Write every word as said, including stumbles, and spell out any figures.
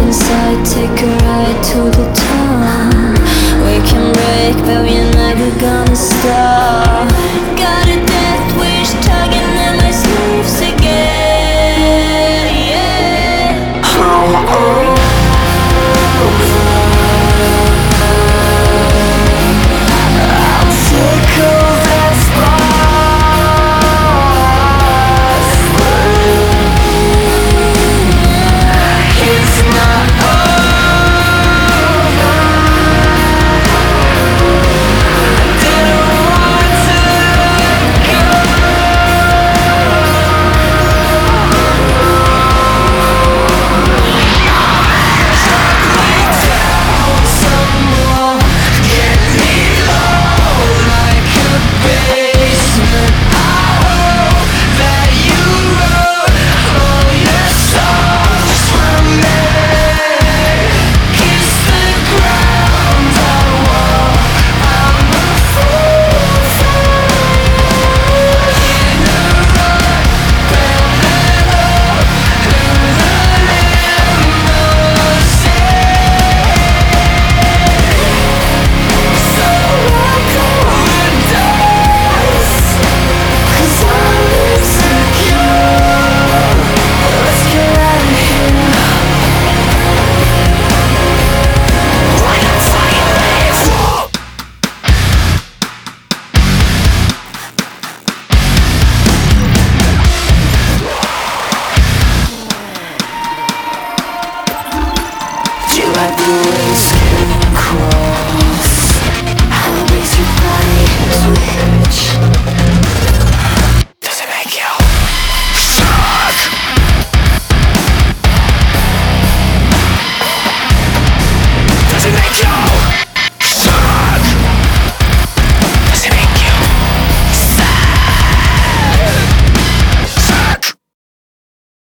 inside, take a ride to the top. We can break, but we're never gonna stop. Got a death wish tugging at my sleeves again, yeah. I'm over. I'm sick of that spot. It's not over. Didn't want to go. Drag me down some more. Get me low like a basement. I hope that you wrote all your songs for me. Kiss the ground I walk. I'm a fool for you. In a rut, building up in the limousine. So I go and dance, 'cause I'm insecure. Let's get out of here. Like a tiger legs. Do you like the way